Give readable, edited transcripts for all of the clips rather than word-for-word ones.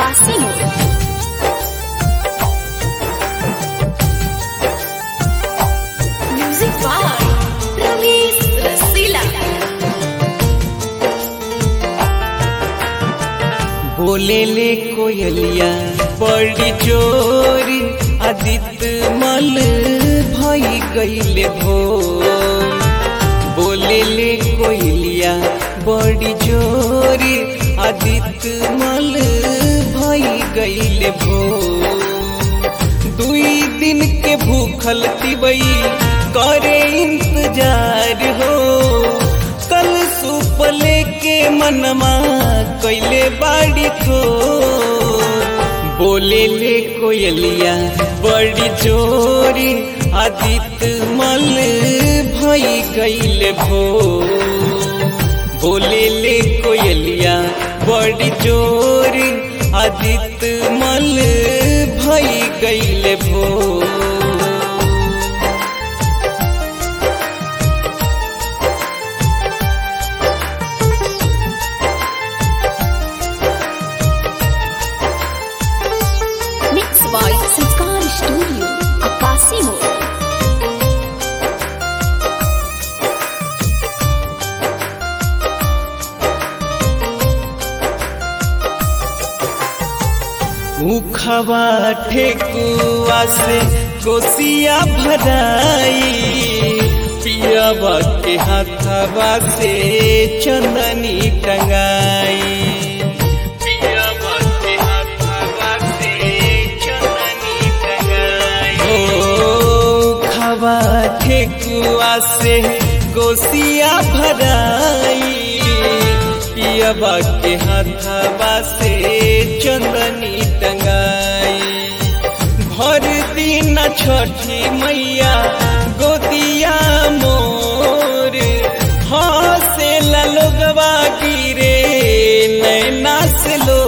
आकाशी मोड़। Music by Ramesh Rasila. बोले ले कोयलिया बड़ी चोरी आदित्य मल भई गईले भोर। बोले ले कोयलिया बड़ी चोरी आदित्य मल भई गईले भोर। दुई दिन के भूखल तिबई करे इंतजार हो। कल सूप लेके मनमा कैले बाड़ी को। बोले ले कोयलिया बड़ी चोरी आदित्य मल भई गईले भोर। बोले ले कोयलिया बड़ी चोरी आदित्य मल भई गईले भोर। मिक्स बाय संस्कार स्टूडियो आकाशी मोड़। उखवा ठेकुआ से कोसिया भराई। पियावा के हाथवा से चंदनी टंगाई। पियावा के हाथवा से चंदनी टंगाई। उखवा ठेकुआ से कोसिया भराई। पियावा के हाथवा से चंदनी टंगाई। भर दिन छठी मैया गोदिया मोर। हंसे लोगवा गिरे नैना से लो।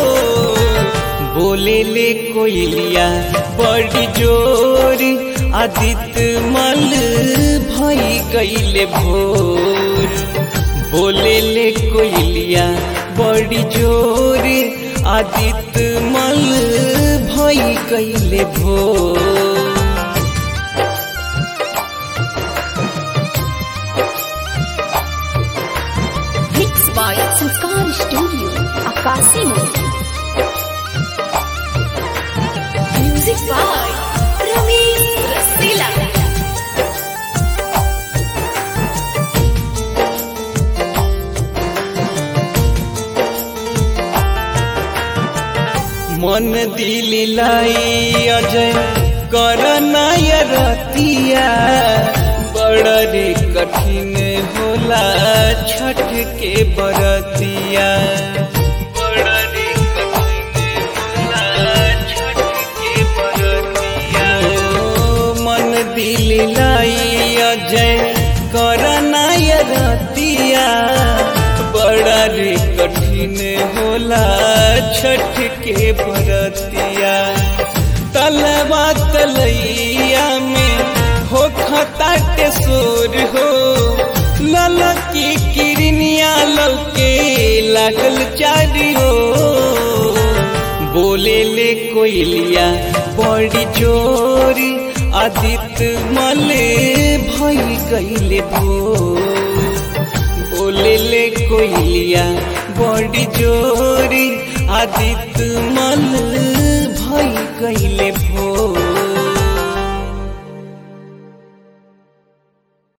बोले ले कोयलिया बड़ी जोरी आदित्य मल भई गईले भोर। बोले ले कोयलिया बड़ी जोरी आदित्य मल भई गईले भोर। मिक्स बाय संस्कार स्टूडियो आकाशी मोड़। Music by Ramesh Rasila. मन दिल लाई अजय करना रतिया। बड़ा रे कठिन होला छठ के बरतिया। बड़ा रे कठिन होला छठ के बरतिया। मन दिल लाई अजय करना रतिया। बड़ा रे कठिन होला छठ के बरतिया। तलवा तलैया में हो खताटे सोर हो। ललकी किरनिया लौके लागल चारी हो। बोले ले कोयलिया बड़ी चोरी आदित्य मल भई गईले भोर। बोले ले कोयलिया बड़ी जोरी आदित्य मल भई गईले